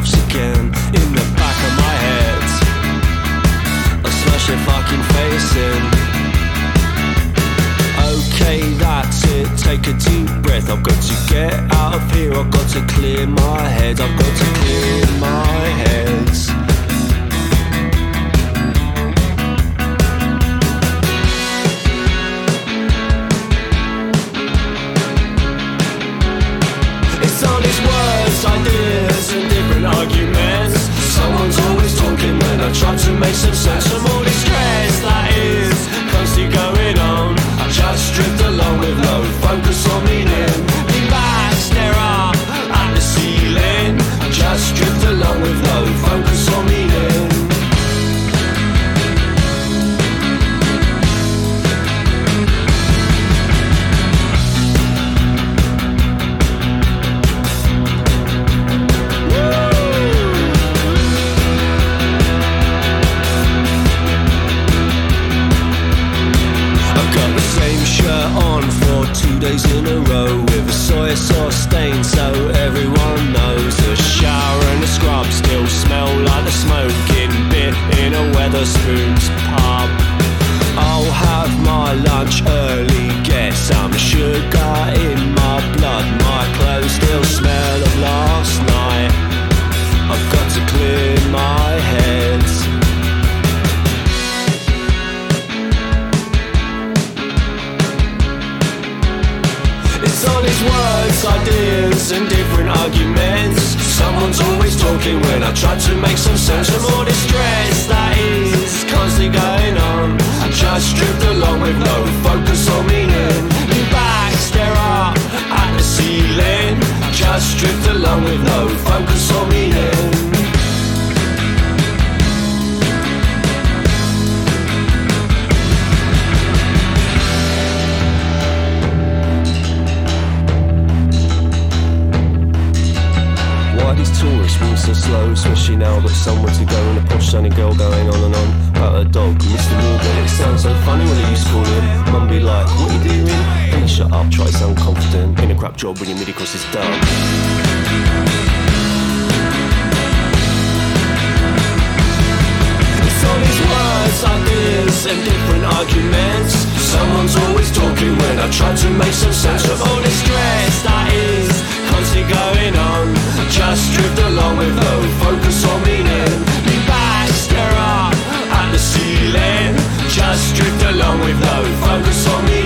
handcuffs again in the back of my head. I smash your fucking face in. Okay, that's it, take a deep breath. I've got to get out of here, I've got to clear my head. I've got to clear my head. It's all these words, ideas and different arguments. Someone's always talking when I try to make some sense from all this stress that is constantly going on. I just drift along with no focus or meaning. Lean back, stare up at the ceiling. I just drift along with no focus or meaning. On for 2 days in a row with a soy sauce stain so everyone knows. The shower and the scrub still smell like the smoking bit in a Weatherspoons pub. I'll have my lunch early, get some sugar in my blood. My clothes still smell of last night. I've got to clear my head. It's all these words, ideas and different arguments. Someone's always talking when I try to make some sense from all this stress that is constantly going on. I just drift along with no focus or meaning. Lean back, stare up at the ceiling. I just drift along with no focus or meaning. These tourists move so slow, especially now I've got somewhere to go and a posh sunny girl going on and on about her dog, Mr. Morgan. It sounds so funny when I used to call him. Mum be like, what are you doing? Hey, shut up, try to sound confident. In a crap job when your midi cross is done. It's all these words, ideas and different arguments. Someone's always talking when I try to make some sense of all this stress that is constantly going on. Just drift along with no focus or meaning. Lean back, stare up at the ceiling. Just drift along with no focus or meaning.